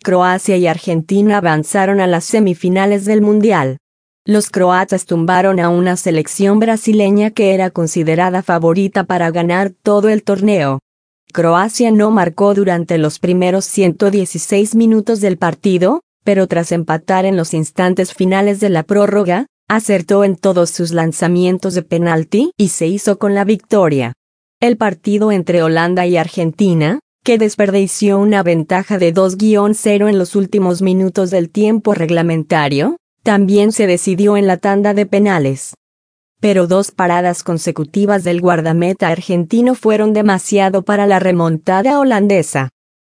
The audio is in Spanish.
Croacia y Argentina avanzaron a las semifinales del Mundial. Los croatas tumbaron a una selección brasileña que era considerada favorita para ganar todo el torneo. Croacia no marcó durante los primeros 116 minutos del partido, pero tras empatar en los instantes finales de la prórroga, acertó en todos sus lanzamientos de penalti y se hizo con la victoria. El partido entre Holanda y Argentina, que desperdició una ventaja de 2-0 en los últimos minutos del tiempo reglamentario, también se decidió en la tanda de penales. Pero 2 paradas consecutivas del guardameta argentino fueron demasiado para la remontada holandesa.